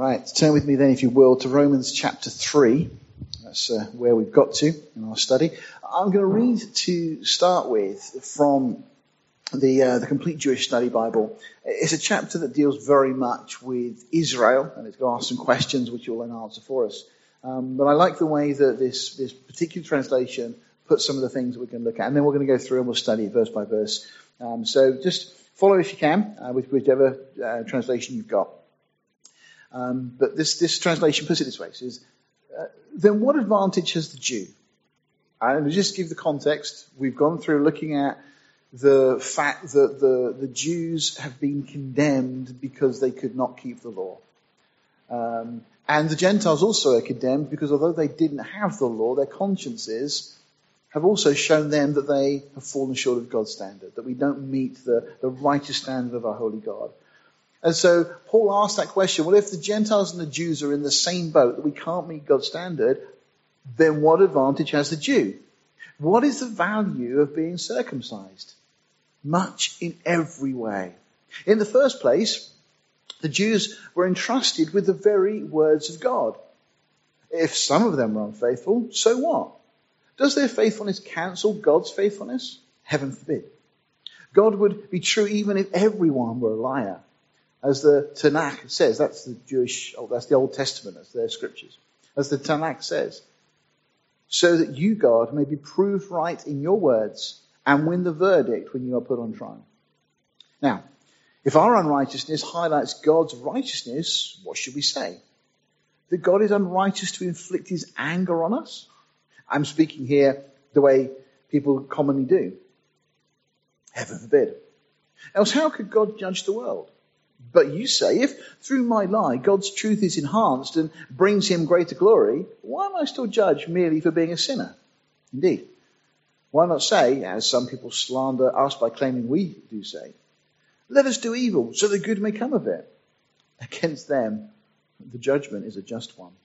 Right, turn with me then, if you will, to Romans chapter 3. That's where we've got to in our study. I'm going to read to start with from the Complete Jewish Study Bible. It's a chapter that deals very much with Israel, and it's going to ask some questions which you'll then answer for us. But I like the way that this particular translation puts some of the things that we can look at, and then we're going to go through and we'll study it verse by verse. So just follow if you can, with whichever translation you've got. But this translation puts it this way. It says, then what advantage has the Jew? And to just give the context, we've gone through looking at the fact that the Jews have been condemned because they could not keep the law. And the Gentiles also are condemned because although they didn't have the law, their consciences have also shown them that they have fallen short of God's standard, that we don't meet the righteous standard of our holy God. And so Paul asked that question, well, if the Gentiles and the Jews are in the same boat, that we can't meet God's standard, then what advantage has the Jew? What is the value of being circumcised? Much in every way. In the first place, the Jews were entrusted with the very words of God. If some of them were unfaithful, so what? Does their faithfulness cancel God's faithfulness? Heaven forbid. God would be true even if everyone were a liar. As the Tanakh says, that's the Old Testament, that's their scriptures. As the Tanakh says, so that you, God, may be proved right in your words and win the verdict when you are put on trial. Now, if our unrighteousness highlights God's righteousness, what should we say? That God is unrighteous to inflict his anger on us? I'm speaking here the way people commonly do. Heaven forbid. Else how could God judge the world? But you say, if through my lie God's truth is enhanced and brings him greater glory, why am I still judged merely for being a sinner? Indeed. Why not say, as some people slander us by claiming we do say, let us do evil so the good may come of it. Against them, the judgment is a just one.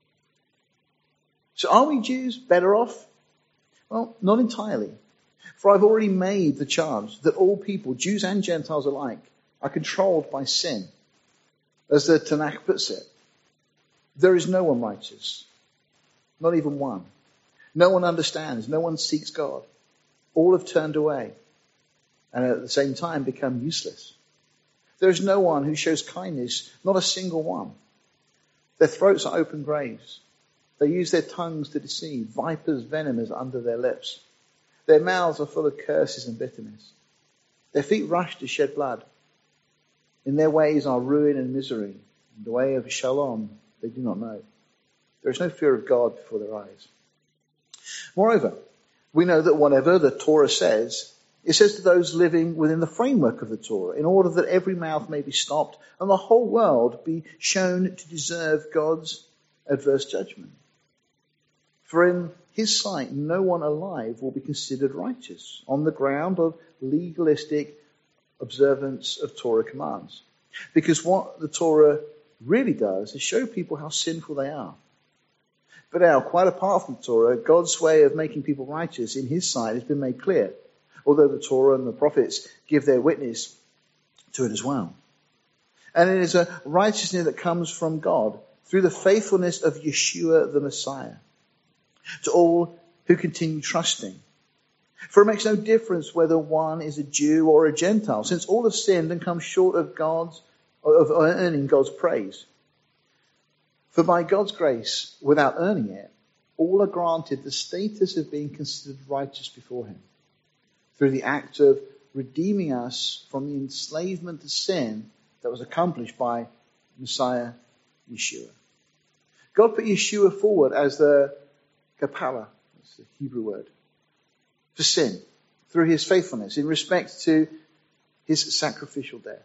So are we Jews better off? Well, not entirely. For I've already made the charge that all people, Jews and Gentiles alike, are controlled by sin. As the Tanakh puts it, there is no one righteous, not even one. No one understands, no one seeks God. All have turned away and at the same time become useless. There is no one who shows kindness, not a single one. Their throats are open graves. They use their tongues to deceive. Vipers' venom is under their lips. Their mouths are full of curses and bitterness. Their feet rush to shed blood. In their ways are ruin and misery. In the way of shalom they do not know. There is no fear of God before their eyes. Moreover, we know that whatever the Torah says, it says to those living within the framework of the Torah, in order that every mouth may be stopped and the whole world be shown to deserve God's adverse judgment. For in his sight, no one alive will be considered righteous on the ground of legalistic observance of Torah commands. Because what the Torah really does is show people how sinful they are. But now, quite apart from the Torah, God's way of making people righteous in his sight has been made clear, although the Torah and the prophets give their witness to it as well. And it is a righteousness that comes from God through the faithfulness of Yeshua the Messiah to all who continue trusting. For it makes no difference whether one is a Jew or a Gentile, since all have sinned and come short of earning God's praise. For by God's grace, without earning it, all are granted the status of being considered righteous before him, through the act of redeeming us from the enslavement to sin that was accomplished by Messiah Yeshua. God put Yeshua forward as the kapara, that's the Hebrew word, for sin, through his faithfulness in respect to his sacrificial death.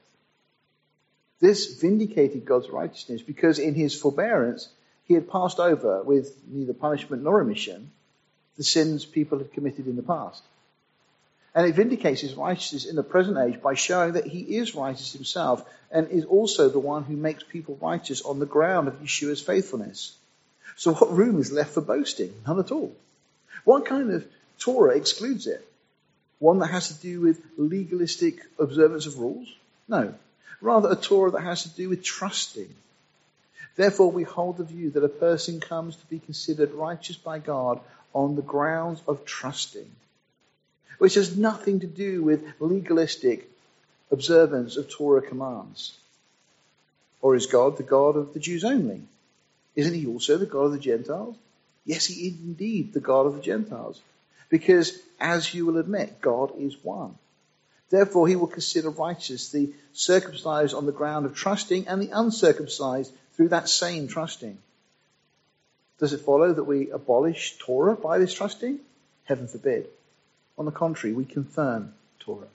This vindicated God's righteousness because in his forbearance he had passed over with neither punishment nor remission the sins people had committed in the past. And it vindicates his righteousness in the present age by showing that he is righteous himself and is also the one who makes people righteous on the ground of Yeshua's faithfulness. So what room is left for boasting? None at all. What kind of Torah excludes it? One that has to do with legalistic observance of rules? No. Rather a Torah that has to do with trusting. Therefore, we hold the view that a person comes to be considered righteous by God on the grounds of trusting, which has nothing to do with legalistic observance of Torah commands. Or is God the God of the Jews only? Isn't he also the God of the Gentiles? Yes, he is indeed the God of the Gentiles. Because, as you will admit, God is one. Therefore, he will consider righteous the circumcised on the ground of trusting and the uncircumcised through that same trusting. Does it follow that we abolish Torah by this trusting? Heaven forbid. On the contrary, we confirm Torah.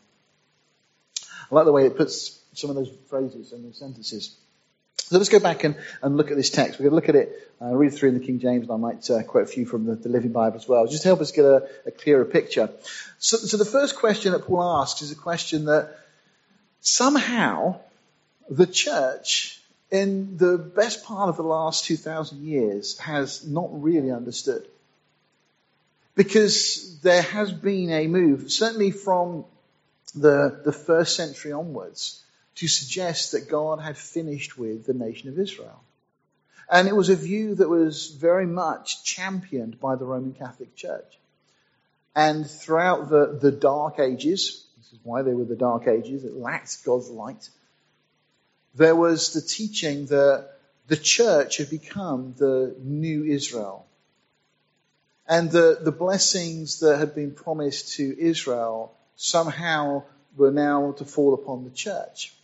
I like the way it puts some of those phrases and those sentences. So let's go back and look at this text. We're going to look at it, read through in the King James, and I might quote a few from the Living Bible as well, just to help us get a clearer picture. So the first question that Paul asks is a question that somehow the church, in the best part of the last 2,000 years, has not really understood. Because there has been a move, certainly from the first century onwards, to suggest that God had finished with the nation of Israel. And it was a view that was very much championed by the Roman Catholic Church. And throughout the Dark Ages, this is why they were the Dark Ages, it lacked God's light, there was the teaching that the church had become the new Israel. And the blessings that had been promised to Israel somehow were now to fall upon the church.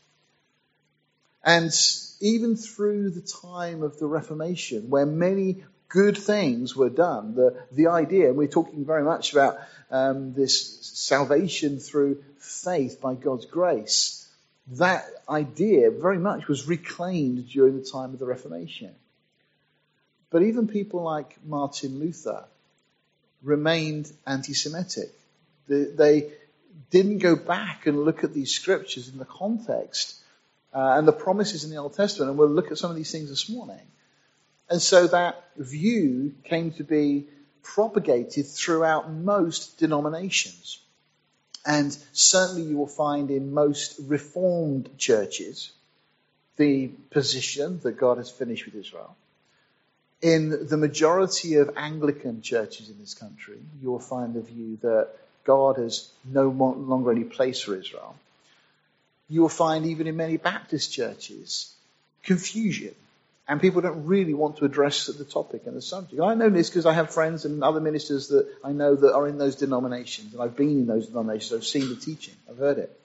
And even through the time of the Reformation, where many good things were done, the idea, and we're talking very much about this salvation through faith by God's grace, that idea very much was reclaimed during the time of the Reformation. But even people like Martin Luther remained anti-Semitic. They didn't go back and look at these scriptures in the context and the promises in the Old Testament, and we'll look at some of these things this morning. And so that view came to be propagated throughout most denominations. And certainly you will find in most Reformed churches the position that God has finished with Israel. In the majority of Anglican churches in this country, you will find the view that God has no longer any place for Israel. You will find even in many Baptist churches confusion, and people don't really want to address the topic and the subject. I know this because I have friends and other ministers that I know that are in those denominations, and I've been in those denominations, I've seen the teaching, I've heard it.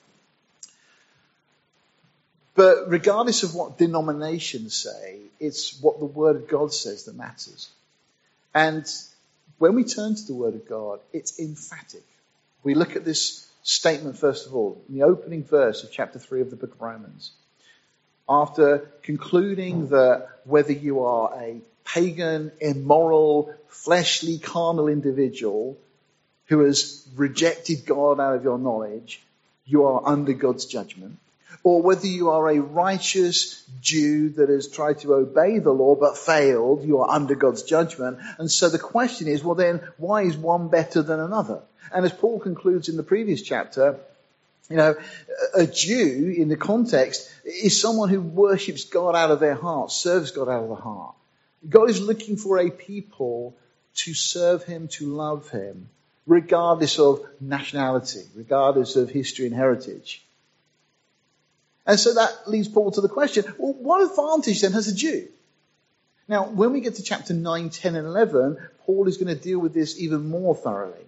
But regardless of what denominations say, it's what the Word of God says that matters. And when we turn to the Word of God, it's emphatic. We look at this statement, first of all, in the opening verse of chapter 3 of the book of Romans. After concluding that whether you are a pagan, immoral, fleshly, carnal individual who has rejected God out of your knowledge, you are under God's judgment. Or whether you are a righteous Jew that has tried to obey the law but failed, you are under God's judgment. And so the question is, well then, why is one better than another? And as Paul concludes in the previous chapter, you know, a Jew in the context is someone who worships God out of their heart, serves God out of the heart. God is looking for a people to serve him, to love him, regardless of nationality, regardless of history and heritage. And so that leads Paul to the question, well, what advantage then has a Jew? Now, when we get to chapter 9, 10, and 11, Paul is going to deal with this even more thoroughly.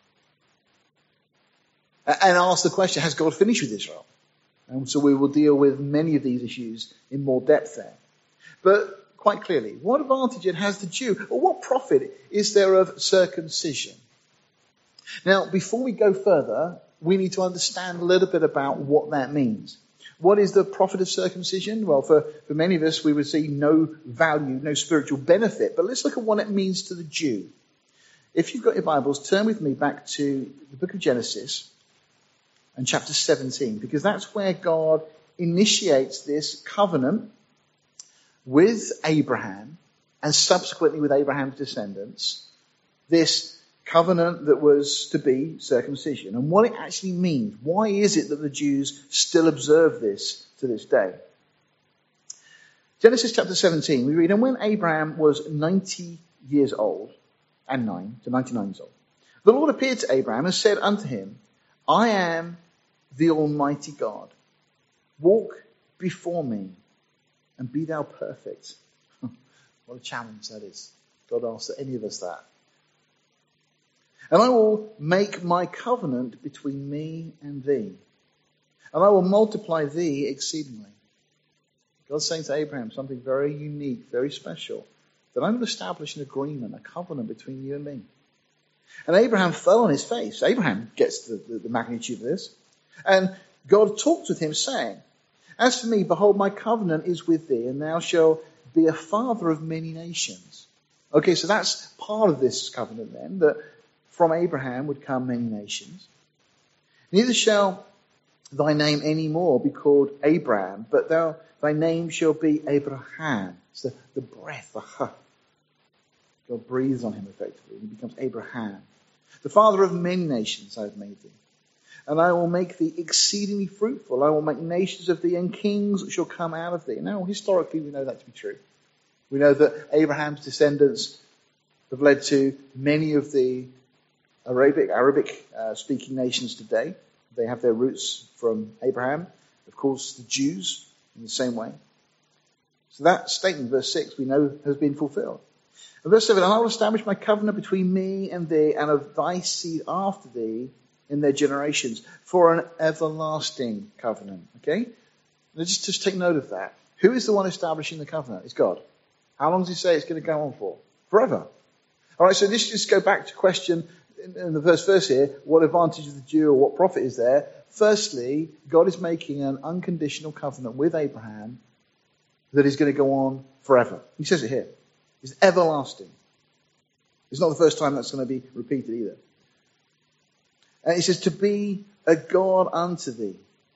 And ask the question, has God finished with Israel? And so we will deal with many of these issues in more depth there. But quite clearly, what advantage it has the Jew? Or what profit is there of circumcision? Now, before we go further, we need to understand a little bit about what that means. What is the profit of circumcision? Well, for many of us, we would see no value, no spiritual benefit. But let's look at what it means to the Jew. If you've got your Bibles, turn with me back to the book of Genesis and chapter 17, because that's where God initiates this covenant with Abraham and subsequently with Abraham's descendants, this covenant that was to be circumcision, and what it actually means. Why is it that the Jews still observe this to this day? Genesis chapter 17, we read, and when Abraham was 90 years old, and 99 years old, the Lord appeared to Abraham and said unto him, I am the Almighty God. Walk before me and be thou perfect. What a challenge that is. God asks any of us that. And I will make my covenant between me and thee, and I will multiply thee exceedingly. God's saying to Abraham something very unique, very special, that I'm going to establish an agreement, a covenant between you and me. And Abraham fell on his face. Abraham gets the magnitude of this. And God talked with him, saying, as for me, behold, my covenant is with thee, and thou shalt be a father of many nations. Okay, so that's part of this covenant then, that from Abraham would come many nations. Neither shall thy name any more be called Abraham, but thy name shall be Abraham. It's the breath, the ha. God breathes on him effectively, and he becomes Abraham. The father of many nations I have made thee. And I will make thee exceedingly fruitful. I will make nations of thee, and kings shall come out of thee. Now, historically, we know that to be true. We know that Abraham's descendants have led to many of the Arabic-speaking nations today. They have their roots from Abraham. Of course, the Jews in the same way. So that statement, verse 6, we know has been fulfilled. And verse 7, and I will establish my covenant between me and thee, and of thy seed after thee in their generations, for an everlasting covenant. Okay? Now just take note of that. Who is the one establishing the covenant? It's God. How long does he say it's going to go on for? Forever. All right, so let's just go back to question in the first verse here, what advantage of the Jew or what profit is there? Firstly, God is making an unconditional covenant with Abraham that is going to go on forever. He says it here. It's everlasting. It's not the first time that's going to be repeated either. And he says, to be a God unto thee,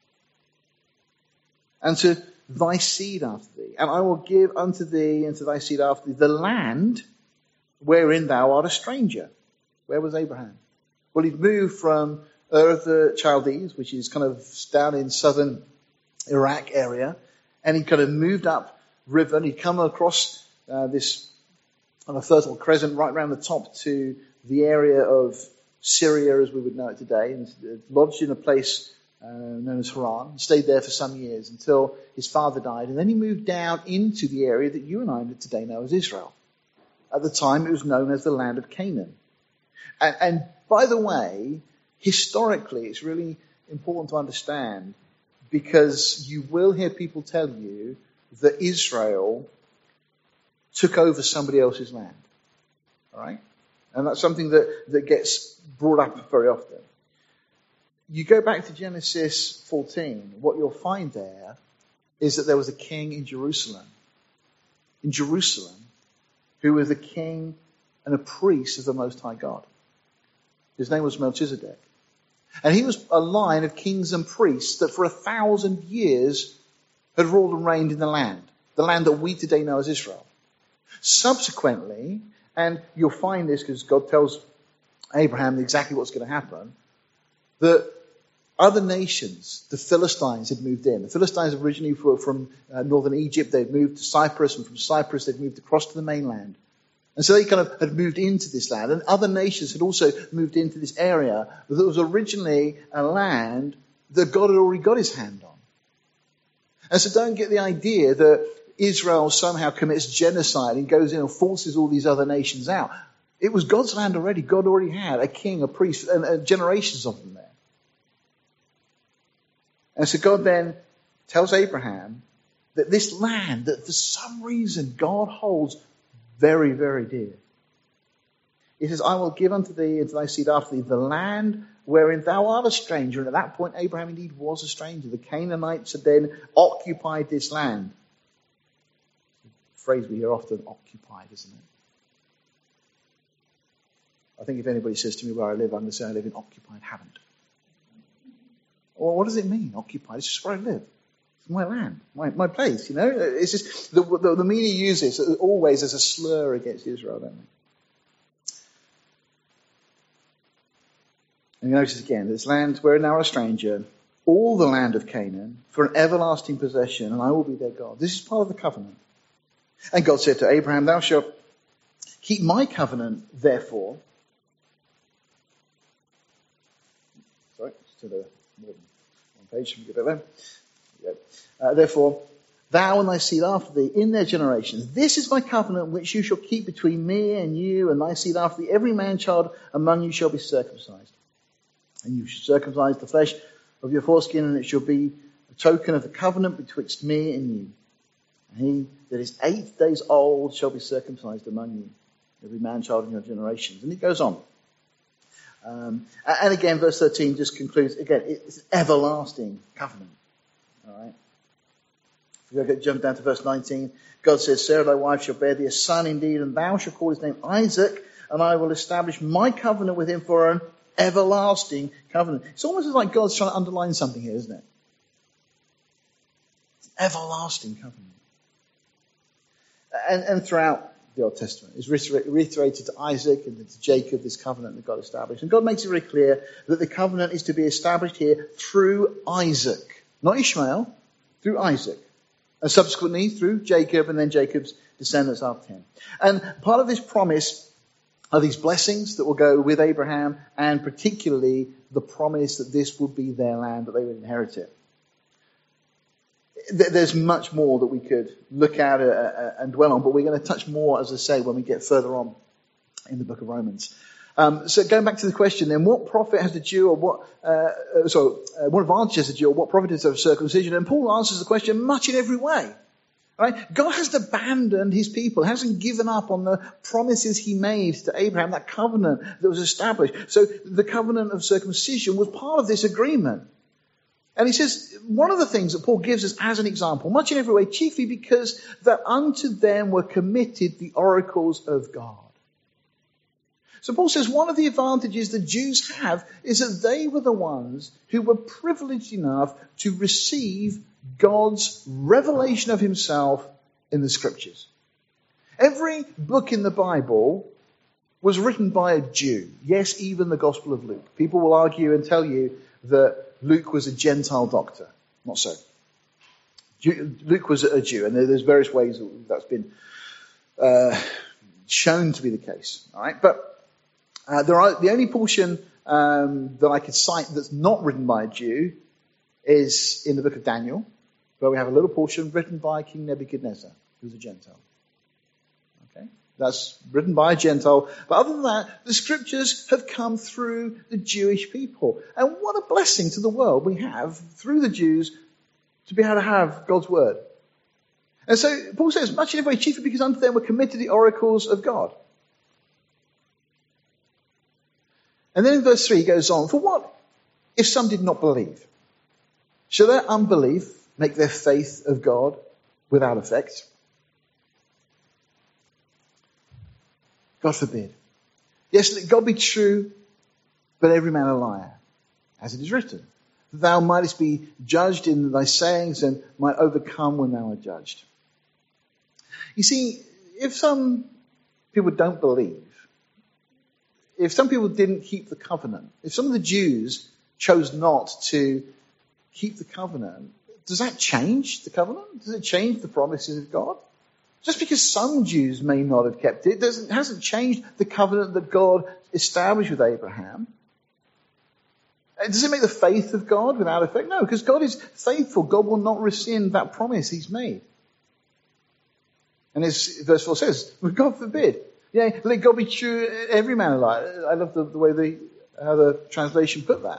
and to thy seed after thee. And I will give unto thee and to thy seed after thee the land wherein thou art a stranger. Where was Abraham? Well, he'd moved from Ur of the Chaldees, which is kind of down in southern Iraq area, and he kind of moved up river, and he'd come across this on a fertile crescent right around the top to the area of Syria as we would know it today, and lodged in a place known as Haran, stayed there for some years until his father died, and then he moved down into the area that you and I today know as Israel. At the time, it was known as the land of Canaan. And by the way, historically, it's really important to understand, because you will hear people tell you that Israel took over somebody else's land. All right? And that's something that gets brought up very often. You go back to Genesis 14, what you'll find there is that there was a king in Jerusalem. In Jerusalem, who was the king and a priest of the Most High God. His name was Melchizedek. And he was a line of kings and priests that for 1,000 years had ruled and reigned in the land that we today know as Israel. Subsequently, and you'll find this because God tells Abraham exactly what's going to happen, that other nations, the Philistines, had moved in. The Philistines originally were from northern Egypt. They'd moved to Cyprus, and from Cyprus they'd moved across to the mainland. And so they kind of had moved into this land. And other nations had also moved into this area that was originally a land that God had already got his hand on. And so don't get the idea that Israel somehow commits genocide and goes in and forces all these other nations out. It was God's land already. God already had a king, a priest, and generations of them there. And so God then tells Abraham that this land that for some reason God holds very, very dear. He says, I will give unto thee and to thy seed after thee the land wherein thou art a stranger. And at that point, Abraham indeed was a stranger. The Canaanites had then occupied this land. A phrase we hear often, occupied, isn't it? I think if anybody says to me where I live, I'm going to say I live in occupied haven't. Well, what does it mean, occupied? It's just where I live. It's my land, my place, you know. It's just the media use this always as a slur against Israel, don't they? And you notice again, this land where now a stranger, all the land of Canaan, for an everlasting possession, and I will be their God. This is part of the covenant. And God said to Abraham, thou shalt keep my covenant, therefore. Sorry, it's to the more than one page. Let me get it there. Therefore, thou and thy seed after thee in their generations. This is my covenant which you shall keep between me and you and thy seed after thee. Every man child among you shall be circumcised. And you shall circumcise the flesh of your foreskin, and it shall be a token of the covenant betwixt me and you. And he that is 8 days old shall be circumcised among you, every man child in your generations. And it goes on. And again, verse 13 just concludes, again, it's an everlasting covenant. All right. If we jump down to verse 19, God says, Sarah thy wife shall bear thee a son indeed, and thou shalt call his name Isaac, and I will establish my covenant with him for an everlasting covenant. It's almost as like God's trying to underline something here, isn't it? It's an everlasting covenant. And throughout the Old Testament, it's reiterated to Isaac and to Jacob, this covenant that God established. And God makes it very clear that the covenant is to be established here through Isaac. Not Ishmael, through Isaac. And subsequently through Jacob, and then Jacob's descendants after him. And part of this promise are these blessings that will go with Abraham, and particularly the promise that this would be their land, that they would inherit it. There's much more that we could look at and dwell on, but we're going to touch more, as I say, when we get further on in the book of Romans. So going back to the question then, what profit has the Jew, or what advantage has the Jew, or what profit is of circumcision? And Paul answers the question much in every way. Right? God hasn't abandoned his people, hasn't given up on the promises he made to Abraham, that covenant that was established. So the covenant of circumcision was part of this agreement. And he says, one of the things that Paul gives us as an example, much in every way, chiefly because that unto them were committed the oracles of God. So Paul says one of the advantages the Jews have is that they were the ones who were privileged enough to receive God's revelation of himself in the scriptures. Every book in the Bible was written by a Jew. Yes, even the Gospel of Luke. People will argue and tell you that Luke was a Gentile doctor. Not so. Luke was a Jew, and there's various ways that's been shown to be the case. All right, but the only portion that I could cite that's not written by a Jew is in the book of Daniel, where we have a little portion written by King Nebuchadnezzar, who's a Gentile. Okay, that's written by a Gentile. But other than that, the scriptures have come through the Jewish people. And what a blessing to the world we have through the Jews to be able to have God's word. And so Paul says, much in every way, chiefly because unto them were committed the oracles of God. And then in verse 3 he goes on, for what if some did not believe? Shall their unbelief make their faith of God without effect? God forbid. Yes, let God be true, but every man a liar, as it is written. That thou mightest be judged in thy sayings and might overcome when thou art judged. You see, if some people don't believe, if some people didn't keep the covenant, if some of the Jews chose not to keep the covenant, does that change the covenant? Does it change the promises of God? Just because some Jews may not have kept it, hasn't changed the covenant that God established with Abraham. Does it make the faith of God without effect? No, because God is faithful. God will not rescind that promise he's made. And as verse 4 says, God forbid. Yeah, let God be true, every man a liar. I love the way how the translation put that.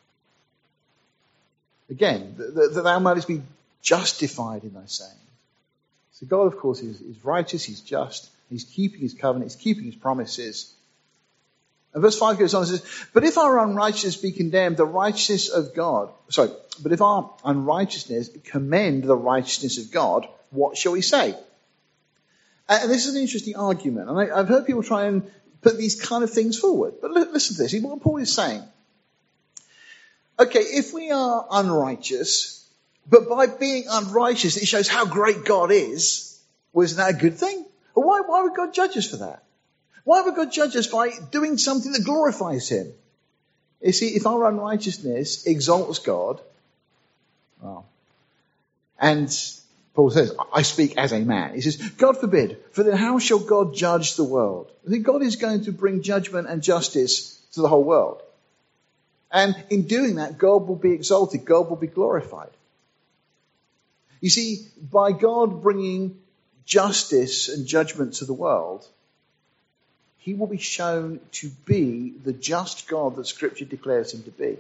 Again, that thou mightest be justified in thy saying. So God, of course, is righteous, he's just, he's keeping his covenant, he's keeping his promises. And verse 5 goes on and says, but if our unrighteousness be condemned, the righteousness of God, but if our unrighteousness commend the righteousness of God, what shall we say? And this is an interesting argument. And I've heard people try and put these kind of things forward. But listen to this. What Paul is saying. Okay, if we are unrighteous, but by being unrighteous, it shows how great God is, well, isn't that a good thing? Or why would God judge us for that? Why would God judge us by doing something that glorifies him? You see, if our unrighteousness exalts God, well, and Paul says, I speak as a man. He says, God forbid, for then how shall God judge the world? I think God is going to bring judgment and justice to the whole world. And in doing that, God will be exalted. God will be glorified. You see, by God bringing justice and judgment to the world, he will be shown to be the just God that Scripture declares him to be.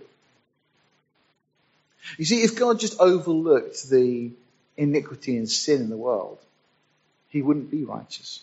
You see, if God just overlooked the iniquity and sin in the world, he wouldn't be righteous.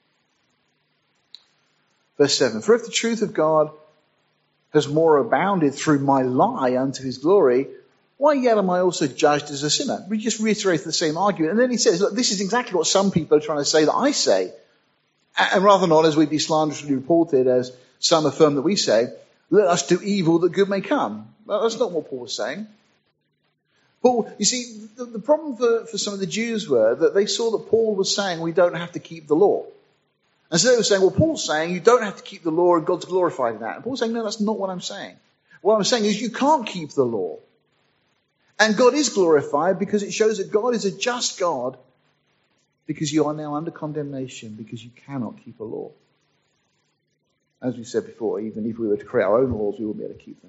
Verse 7, for if the truth of God has more abounded through my lie unto his glory, why yet am I also judged as a sinner? We just reiterate the same argument. And then he says, look, this is exactly what some people are trying to say that I say. And rather not, as we'd be slanderously reported, as some affirm that we say, let us do evil that good may come. Well, that's not what Paul was saying. Paul, you see, the problem for some of the Jews were that they saw that Paul was saying we don't have to keep the law. And so they were saying, well, Paul's saying you don't have to keep the law and God's glorified in that. And Paul's saying, no, that's not what I'm saying. What I'm saying is you can't keep the law. And God is glorified because it shows that God is a just God, because you are now under condemnation because you cannot keep a law. As we said before, even if we were to create our own laws, we wouldn't be able to keep them.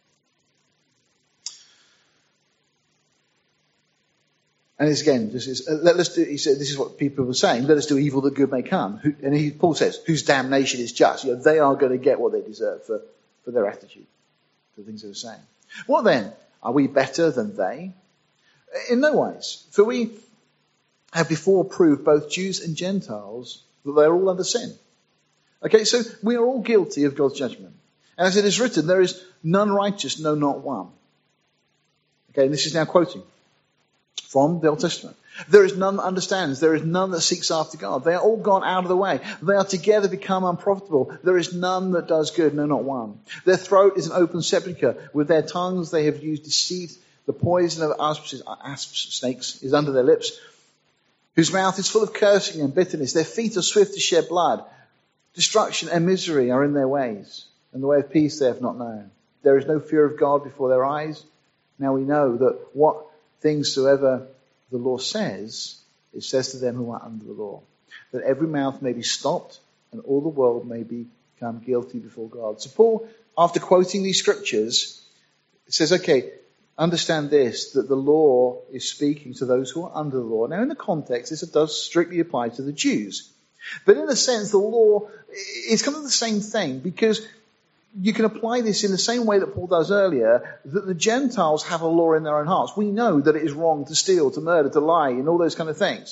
And it's again, he said, this is what people were saying, let us do evil that good may come. Paul says, whose damnation is just. You know, they are going to get what they deserve for their attitude, for the things they were saying. What then? Are we better than they? In no ways. For we have before proved, both Jews and Gentiles, that they are all under sin. Okay, so we are all guilty of God's judgment. And as it is written, there is none righteous, no, not one. Okay, and this is now quoting from the Old Testament. There is none that understands. There is none that seeks after God. They are all gone out of the way. They are together become unprofitable. There is none that does good, no, not one. Their throat is an open sepulchre. With their tongues they have used deceit. The poison of asps, snakes, is under their lips, whose mouth is full of cursing and bitterness. Their feet are swift to shed blood. Destruction and misery are in their ways, and the way of peace they have not known. There is no fear of God before their eyes. Now we know that what things soever the law says, it says to them who are under the law, that every mouth may be stopped and all the world may become guilty before God. So Paul, after quoting these scriptures, says, okay, understand this, that the law is speaking to those who are under the law. Now in the context, this does strictly apply to the Jews. But in a sense, the law is kind of the same thing, because you can apply this in the same way that Paul does earlier, that the Gentiles have a law in their own hearts. We know that it is wrong to steal, to murder, to lie, and all those kind of things.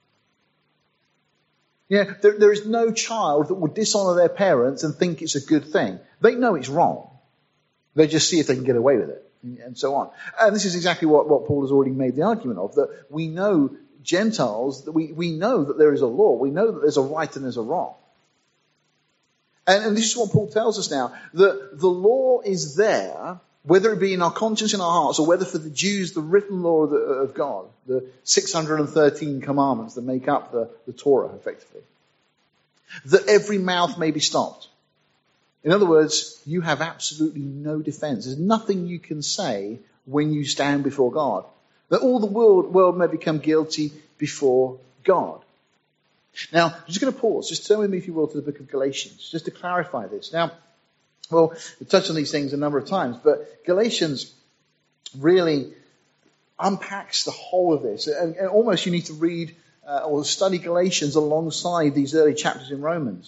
Yeah, there is no child that would dishonor their parents and think it's a good thing. They know it's wrong. They just see if they can get away with it, and so on. And this is exactly what Paul has already made the argument of, that we know Gentiles, that we know that there is a law. We know that there's a right and there's a wrong. And this is what Paul tells us now, that the law is there, whether it be in our conscience, in our hearts, or whether for the Jews, the written law of God, the 613 commandments that make up the Torah, effectively, that every mouth may be stopped. In other words, you have absolutely no defense. There's nothing you can say when you stand before God. That all the world may become guilty before God. Now, I'm just going to pause. Just turn with me, if you will, to the book of Galatians, just to clarify this. Now, well, we've touched on these things a number of times, but Galatians really unpacks the whole of this. And almost you need to read or study Galatians alongside these early chapters in Romans.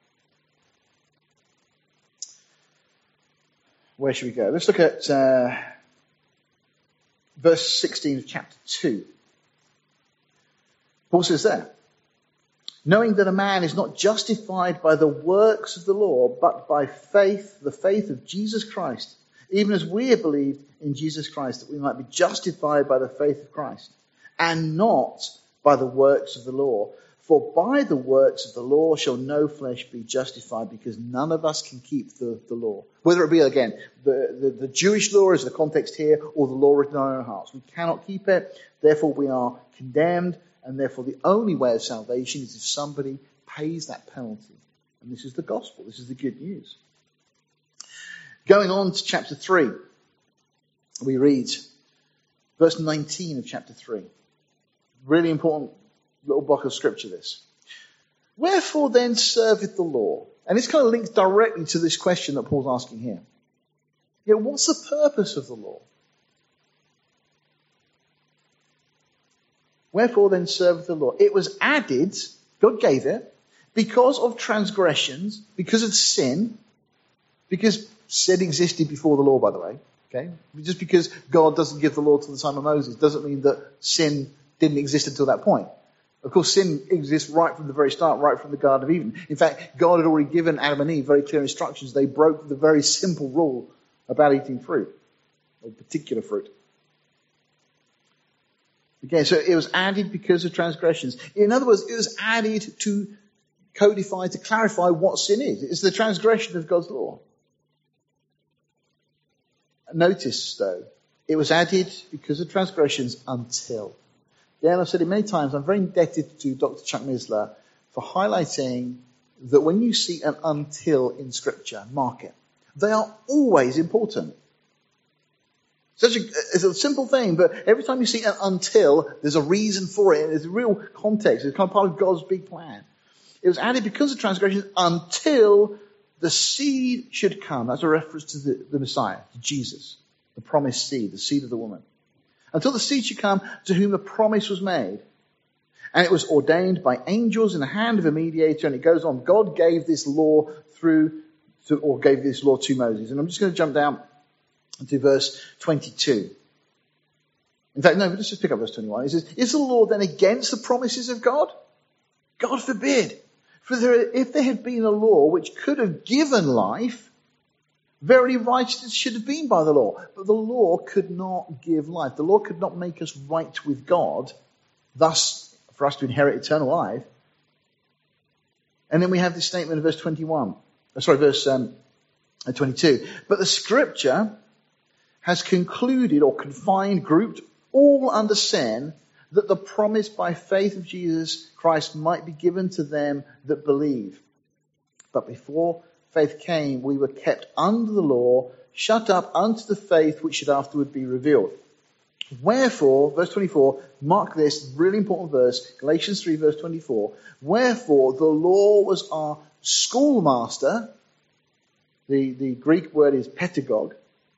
Where should we go? Let's look at verse 16 of chapter 2. Paul says there, knowing that a man is not justified by the works of the law, but by faith, the faith of Jesus Christ, even as we have believed in Jesus Christ, that we might be justified by the faith of Christ, and not by the works of the law. For by the works of the law shall no flesh be justified, because none of us can keep the law. Whether it be, again, the Jewish law is the context here, or the law written in our own hearts. We cannot keep it, therefore we are condemned. And therefore the only way of salvation is if somebody pays that penalty. And this is the gospel. This is the good news. Going on to chapter 3, we read verse 19 of chapter 3. Really important little block of scripture, this. Wherefore then serveth the law? And this kind of links directly to this question that Paul's asking here. What's the purpose of the law? Wherefore then serveth the law? It was added, God gave it, because of transgressions, because of sin, because sin existed before the law, by the way. Okay? Just because God doesn't give the law to the time of Moses doesn't mean that sin didn't exist until that point. Of course, sin exists right from the very start, right from the Garden of Eden. In fact, God had already given Adam and Eve very clear instructions. They broke the very simple rule about eating fruit, or particular fruit. Okay, so it was added because of transgressions. In other words, it was added to codify, to clarify what sin is. It's the transgression of God's law. Notice, though, it was added because of transgressions until. Again, I've said it many times, I'm very indebted to Dr. Chuck Missler for highlighting that when you see an until in Scripture, mark it. They are always important. It's a simple thing, but every time you see an until, there's a reason for it. There's a real context. It's kind of part of God's big plan. It was added because of transgressions until the seed should come. That's a reference to the Messiah, to Jesus, the promised seed, the seed of the woman. Until the seed should come to whom the promise was made. And it was ordained by angels in the hand of a mediator. And it goes on. God gave this law gave this law to Moses. And I'm just going to jump down to verse 22. In fact, no, let's just pick up verse 21. It says, is the law then against the promises of God? God forbid. For if there had been a law which could have given life, verily righteousness should have been by the law. But the law could not give life. The law could not make us right with God, thus for us to inherit eternal life. And then we have this statement in verse 22. But the scripture has concluded or confined, grouped all under sin, that the promise by faith of Jesus Christ might be given to them that believe. But before faith came, we were kept under the law, shut up unto the faith which should afterward be revealed. Wherefore, verse 24, mark this, really important verse, Galatians 3 verse 24. Wherefore the law was our schoolmaster. The Greek word is pedagogue.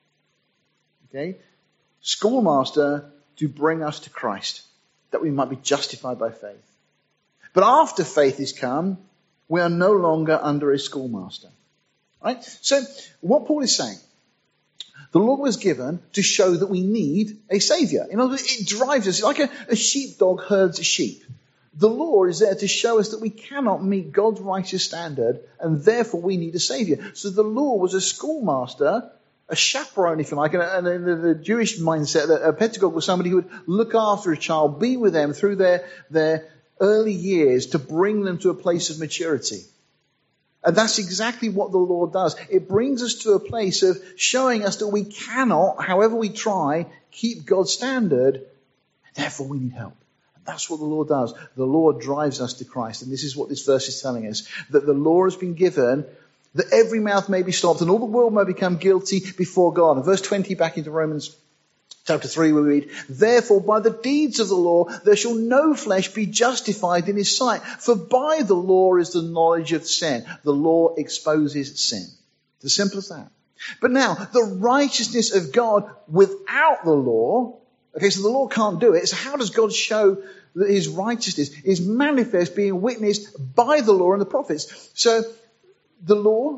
Okay? Schoolmaster to bring us to Christ, that we might be justified by faith. But after faith is come, we are no longer under a schoolmaster. Right? So, what Paul is saying, the law was given to show that we need a saviour. In other words, it drives us, like a sheepdog herds a sheep. The law is there to show us that we cannot meet God's righteous standard, and therefore we need a saviour. So the law was a schoolmaster, a chaperone, if you like, and in the Jewish mindset, that a pedagogue was somebody who would look after a child, be with them through their early years to bring them to a place of maturity. And that's exactly what the law does. It brings us to a place of showing us that we cannot, however we try, keep God's standard, and therefore we need help. And that's what the law does. The law drives us to Christ. And this is what this verse is telling us, that the law has been given that every mouth may be stopped and all the world may become guilty before God. And verse 20 back into Romans chapter 3 we read, therefore by the deeds of the law there shall no flesh be justified in his sight. For by the law is the knowledge of sin. The law exposes sin. It's as simple as that. But now, the righteousness of God without the law, okay, so the law can't do it. So how does God show that his righteousness is manifest, being witnessed by the law and the prophets? So the law,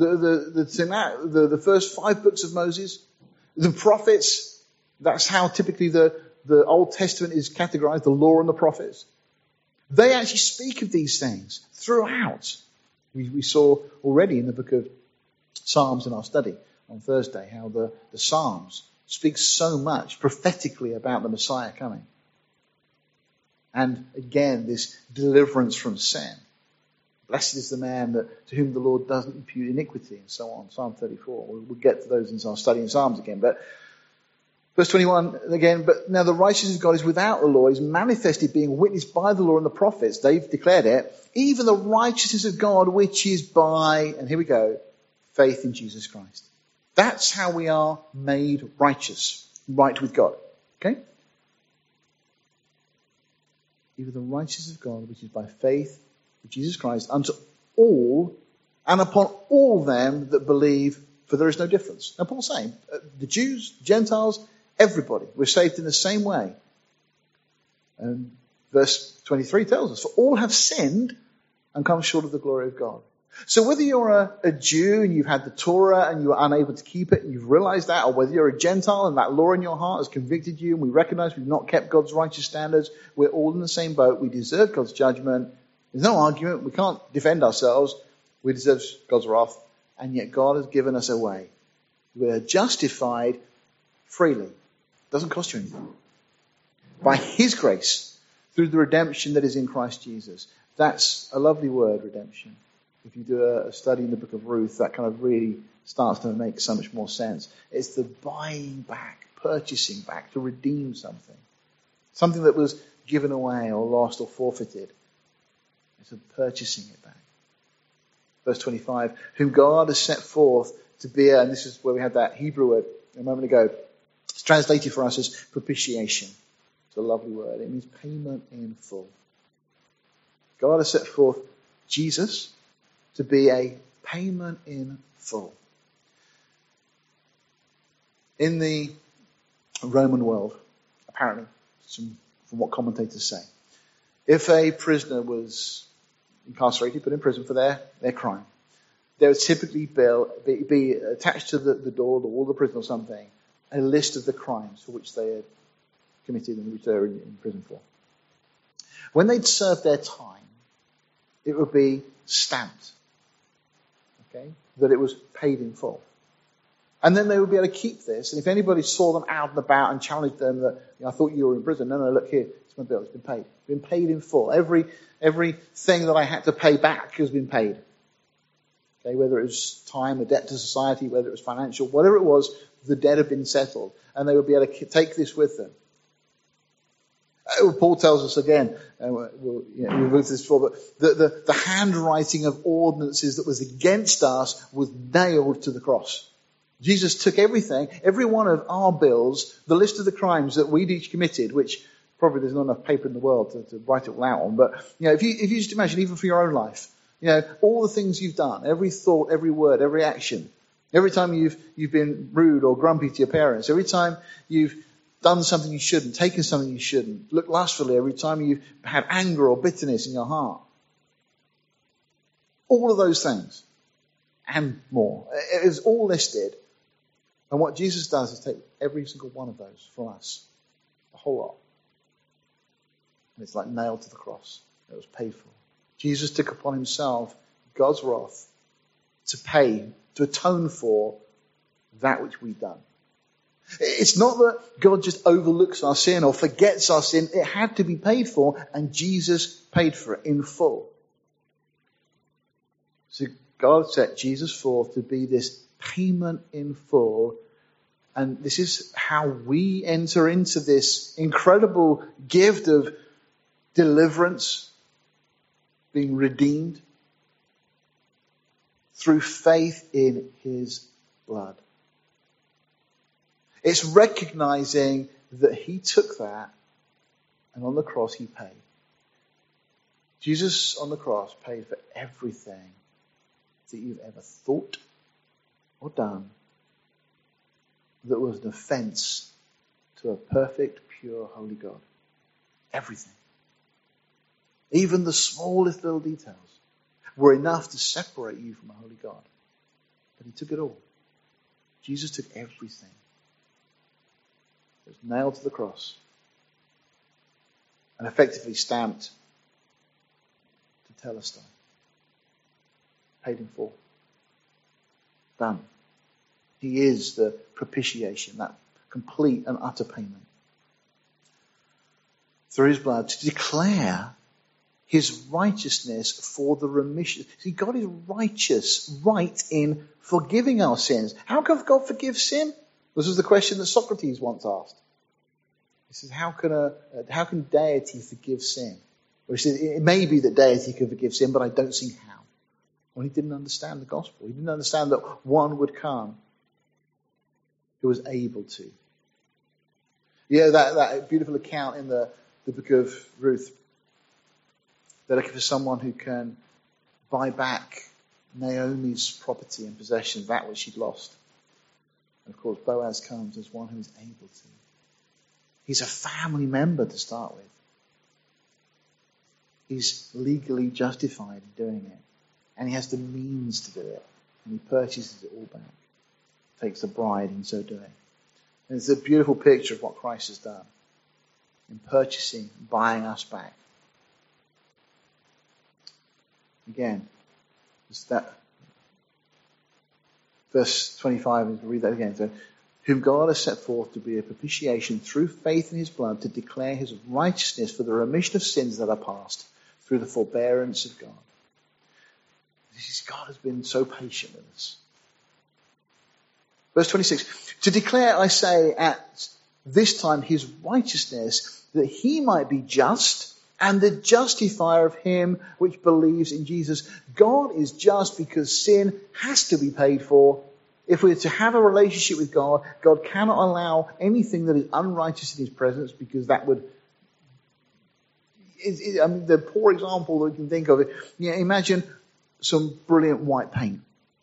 the first 5 books of Moses, the prophets, that's how typically the Old Testament is categorized, the law and the prophets. They actually speak of these things throughout. We saw already in the book of Psalms in our study on Thursday how the Psalms speak so much prophetically about the Messiah coming. And again, this deliverance from sin. Blessed is the man to whom the Lord doesn't impute iniquity, and so on. Psalm 34. We'll get to those in our study in Psalms again. But verse 21 again, but now the righteousness of God is without the law, is manifested, being witnessed by the law and the prophets. They've declared it. Even the righteousness of God, which is by, and here we go, faith in Jesus Christ. That's how we are made righteous, right with God. Okay? even the righteousness of God, which is by faith in Jesus Christ, unto all and upon all them that believe, for there is no difference. Now Paul's saying, the Jews, Gentiles, everybody, we're saved in the same way. And verse 23 tells us, for all have sinned and come short of the glory of God. So whether you're a Jew and you've had the Torah and you were unable to keep it and you've realized that, or whether you're a Gentile and that law in your heart has convicted you and we recognize we've not kept God's righteous standards, we're all in the same boat. We deserve God's judgment. There's no argument. We can't defend ourselves. We deserve God's wrath. And yet God has given us a way. We're justified freely. It doesn't cost you anything. By His grace, through the redemption that is in Christ Jesus. That's a lovely word, redemption. If you do a study in the book of Ruth, that kind of really starts to make so much more sense. It's the buying back, purchasing back, to redeem something. Something that was given away or lost or forfeited. It's a purchasing it back. Verse 25, whom God has set forth to be, and this is where we had that Hebrew word a moment ago. It's translated for us as propitiation. It's a lovely word. It means payment in full. God has set forth Jesus to be a payment in full. In the Roman world, apparently, from what commentators say, if a prisoner was incarcerated, put in prison for their crime, there would typically be attached to the door, the wall of the prison or something, a list of the crimes for which they had committed and which they were in prison for. When they'd served their time, it would be stamped. Okay? That it was paid in full. And then they would be able to keep this. And if anybody saw them out and about and challenged them that, I thought you were in prison. No, look here. It's my bill. It's been paid. It's been paid in full. Everything that I had to pay back has been paid. Okay? Whether it was time, a debt to society, whether it was financial, whatever it was, the debt had been settled. And they would be able to take this with them. Paul tells us again, we've looked at this before, but the handwriting of ordinances that was against us was nailed to the cross. Jesus took everything, every one of our bills, the list of the crimes that we'd each committed, which probably there's not enough paper in the world to write it all out on, but if you just imagine, even for your own life, all the things you've done, every thought, every word, every action, every time you've been rude or grumpy to your parents, every time you've done something you shouldn't, taken something you shouldn't, looked lustfully every time you've had anger or bitterness in your heart. All of those things and more. It is all listed. And what Jesus does is take every single one of those from us. The whole lot. And it's like nailed to the cross. It was paid for. Jesus took upon himself God's wrath to pay, to atone for that which we've done. It's not that God just overlooks our sin or forgets our sin. It had to be paid for, and Jesus paid for it in full. So God set Jesus forth to be this payment in full, and this is how we enter into this incredible gift of deliverance, being redeemed through faith in his blood. It's recognizing that he took that and on the cross he paid. Jesus on the cross paid for everything that you've ever thought or done that was an offense to a perfect, pure, holy God. Everything. Even the smallest little details were enough to separate you from a holy God. But he took it all. Jesus took everything. It was nailed to the cross and effectively stamped to Telestai. Paid in full. Done. He is the propitiation, that complete and utter payment. Through his blood to declare his righteousness for the remission. See, God is righteous, right in forgiving our sins. How can God forgive sin? This was the question that Socrates once asked. He says, how can deity forgive sin? Or he says, it may be that deity can forgive sin, but I don't see how. Well, he didn't understand the gospel. He didn't understand that one would come who was able to. That beautiful account in the book of Ruth, They're looking for someone who can buy back Naomi's property and possession, that which she'd lost. And of course, Boaz comes as one who is able to. He's a family member to start with. He's legally justified in doing it. And he has the means to do it. And he purchases it all back. Takes the bride in so doing. And it's a beautiful picture of what Christ has done in purchasing, buying us back. Again, it's that verse 25, we'll read that again. So, whom God has set forth to be a propitiation through faith in his blood, to declare his righteousness for the remission of sins that are past through the forbearance of God. God has been so patient with us. Verse 26, to declare, I say, at this time his righteousness, that he might be just and the justifier of him which believes in Jesus. God is just because sin has to be paid for. If we're to have a relationship with God, God cannot allow anything that is unrighteous in his presence, because that would... the poor example that we can think of it. Imagine some brilliant white paint.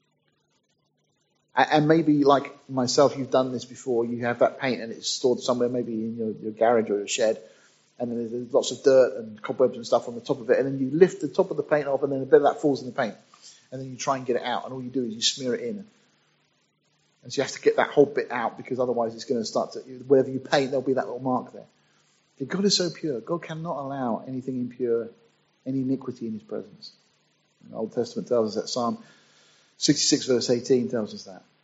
And maybe, like myself, you've done this before. You have that paint and it's stored somewhere, maybe in your garage or your shed. And then there's lots of dirt and cobwebs and stuff on the top of it. And then you lift the top of the paint off, and then a bit of that falls in the paint. And then you try and get it out. And all you do is you smear it in. And so you have to get that whole bit out, because otherwise it's going to start to... Wherever you paint, there'll be that little mark there. Okay, God is so pure. God cannot allow anything impure, any iniquity in his presence. The Old Testament tells us that. Psalm 66 verse 18 tells us that.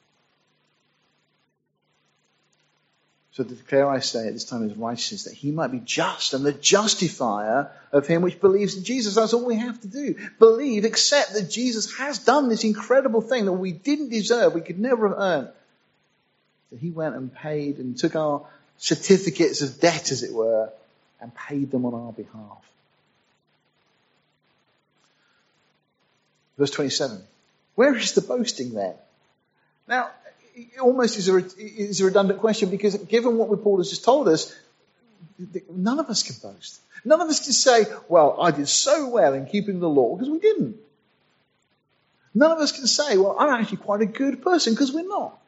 So to declare, I say, at this time his righteousness, that he might be just and the justifier of him which believes in Jesus. That's all we have to do. Believe, accept that Jesus has done this incredible thing that we didn't deserve, we could never have earned. That he went and paid and took our certificates of debt, as it were, and paid them on our behalf. Verse 27. Where is the boasting there? Now, it almost is a redundant question, because given what Paul has just told us, none of us can boast. None of us can say, well, I did so well in keeping the law, because we didn't. None of us can say, well, I'm actually quite a good person, because we're not.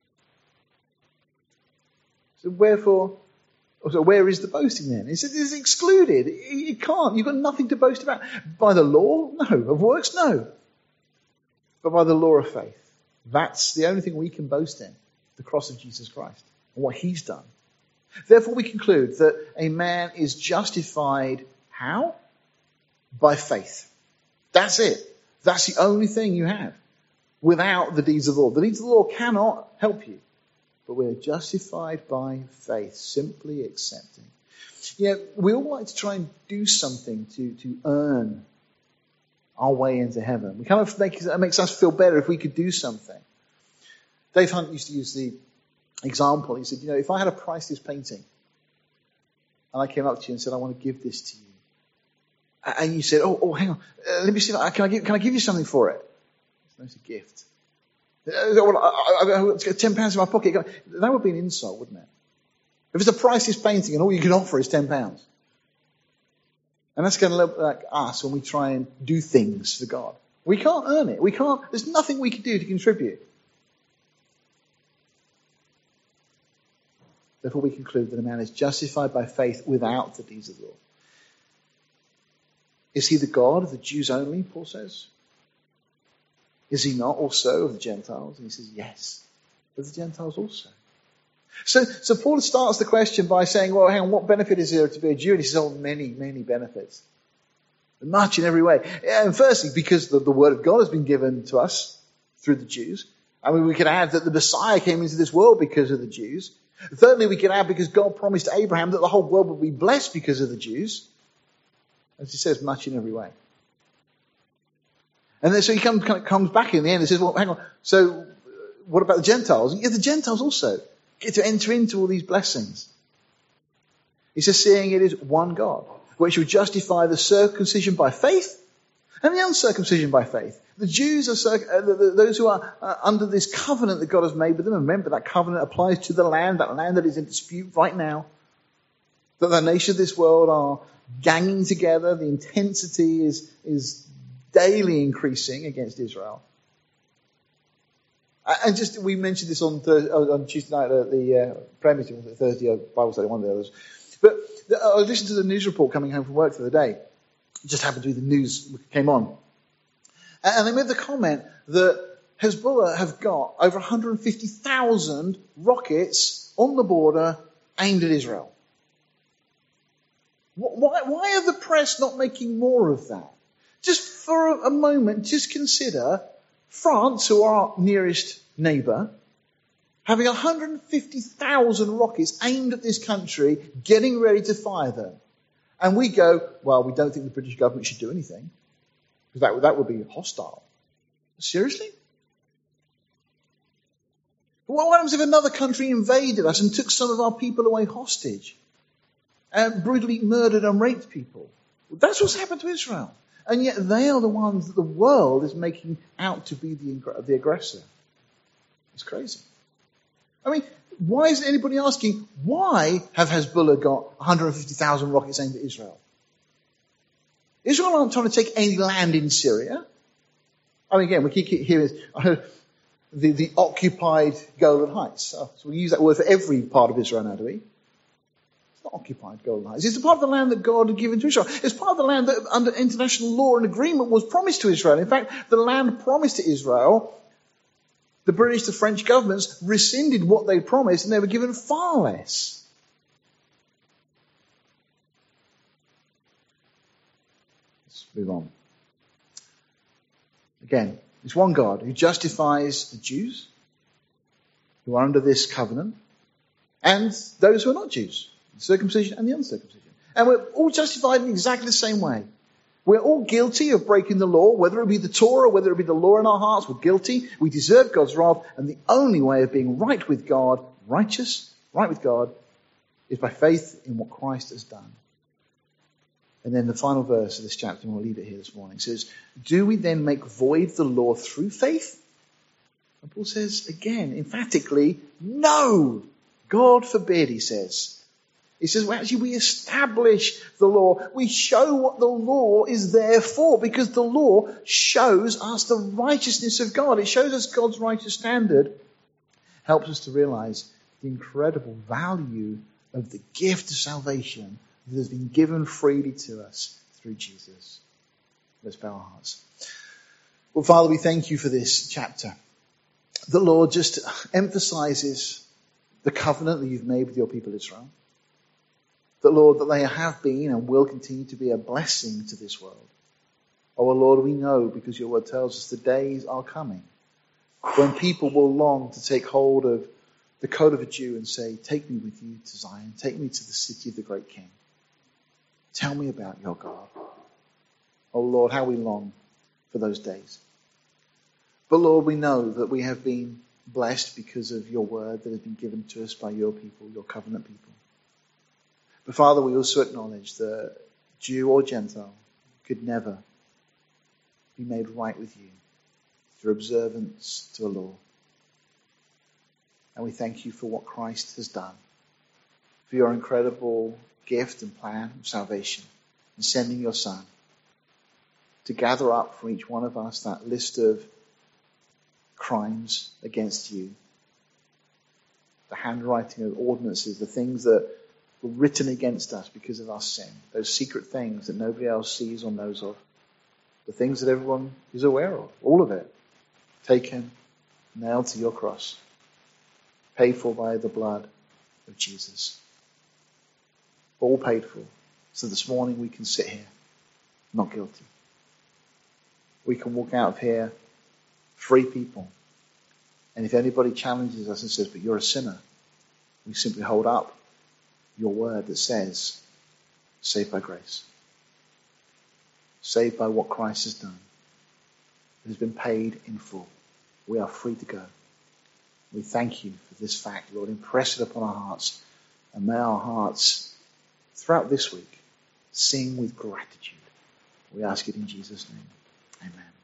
So where is the boasting then? It's excluded. You can't. You've got nothing to boast about. By the law? No. Of works? No. But by the law of faith. That's the only thing we can boast in. The cross of Jesus Christ. And what he's done. Therefore we conclude that a man is justified how? By faith. That's it. That's the only thing you have. Without the deeds of the law. The deeds of the law cannot help you. But we're justified by faith, simply accepting. We all like to try and do something to earn our way into heaven. We kind of it makes us feel better if we could do something. Dave Hunt used to use the example. He said, if I had a priceless painting and I came up to you and said, I want to give this to you. And you said, oh, hang on. Let me see. Can I give you something for it? It's a gift. I've got £10 in my pocket. That would be an insult, wouldn't it? If it's a priceless painting and all you can offer is £10. And that's going to look like us when we try and do things for God. We can't earn it. There's nothing we can do to contribute. Therefore we conclude that a man is justified by faith without the deeds of the law. Is he the God of the Jews only, Paul says? Is he not also of the Gentiles? And he says, yes, of the Gentiles also. So Paul starts the question by saying, well, hang on, what benefit is there to be a Jew? And he says, oh, many, many benefits. Much in every way. And firstly, because the word of God has been given to us through the Jews. I mean, we could add that the Messiah came into this world because of the Jews. Thirdly, we could add because God promised to Abraham that the whole world would be blessed because of the Jews. As he says, much in every way. And then so he comes back in the end and says, well, hang on, so what about the Gentiles? Yeah, the Gentiles also get to enter into all these blessings. He says, seeing it is one God, which will justify the circumcision by faith and the uncircumcision by faith. The Jews are those who are under this covenant that God has made with them. Remember, that covenant applies to the land, that land that is in dispute right now. that the nations of this world are ganging together. The intensity is daily increasing against Israel. And just, we mentioned this on Tuesday night at the prayer meeting, was it Thursday, Bible study, one of the others. But I listened to the news report coming home from work the other day. It just happened to be the news came on. And they made the comment that Hezbollah have got over 150,000 rockets on the border aimed at Israel. Why are the press not making more of that? Just for a moment, just consider France, who are our nearest neighbour, having 150,000 rockets aimed at this country, getting ready to fire them. And we go, well, we don't think the British government should do anything, because that would be hostile. Seriously? What happens if another country invaded us and took some of our people away hostage and brutally murdered and raped people? That's what's happened to Israel. And yet they are the ones that the world is making out to be the aggressor. It's crazy. I mean, why is anybody asking, why have Hezbollah got 150,000 rockets aimed at Israel? Israel aren't trying to take any land in Syria. I mean, again, we keep hearing the occupied Golan Heights. So we use that word for every part of Israel now, do we? It's not occupied Golan Heights. It's a part of the land that God had given to Israel. It's part of the land that under international law and agreement was promised to Israel. In fact, the land promised to Israel, the British, the French governments rescinded what they promised and they were given far less. Let's move on. Again, it's one God who justifies the Jews who are under this covenant and those who are not Jews, the circumcision and the uncircumcision. And we're all justified in exactly the same way. We're all guilty of breaking the law, whether it be the Torah, whether it be the law in our hearts, we're guilty. We deserve God's wrath, and the only way of being right with God, righteous, right with God, is by faith in what Christ has done. And then the final verse of this chapter, and we'll leave it here this morning, says, do we then make void the law through faith? And Paul says, again, emphatically, no! God forbid, he says. He says, well, actually, we establish the law. We show what the law is there for, because the law shows us the righteousness of God. It shows us God's righteous standard. Helps us to realize the incredible value of the gift of salvation that has been given freely to us through Jesus. Let's bow our hearts. Well, Father, we thank you for this chapter. The Lord just emphasizes the covenant that you've made with your people Israel. That, Lord, that they have been and will continue to be a blessing to this world. Oh, Lord, we know, because your word tells us the days are coming when people will long to take hold of the coat of a Jew and say, take me with you to Zion, take me to the city of the great King. Tell me about your God. Oh, Lord, how we long for those days. But, Lord, we know that we have been blessed because of your word that has been given to us by your people, your covenant people. But Father, we also acknowledge that Jew or Gentile could never be made right with you through observance to the law. And we thank you for what Christ has done, for your incredible gift and plan of salvation, and sending your Son to gather up for each one of us that list of crimes against you, the handwriting of ordinances, the things that were written against us because of our sin, those secret things that nobody else sees or knows of, the things that everyone is aware of, all of it, taken, nailed to your cross, paid for by the blood of Jesus. All paid for. So this morning we can sit here, not guilty. We can walk out of here free people. And if anybody challenges us and says, but you're a sinner, we simply hold up your word that says, saved by grace. Saved by what Christ has done. It has been paid in full. We are free to go. We thank you for this fact, Lord. Impress it upon our hearts. And may our hearts, throughout this week, sing with gratitude. We ask it in Jesus' name. Amen.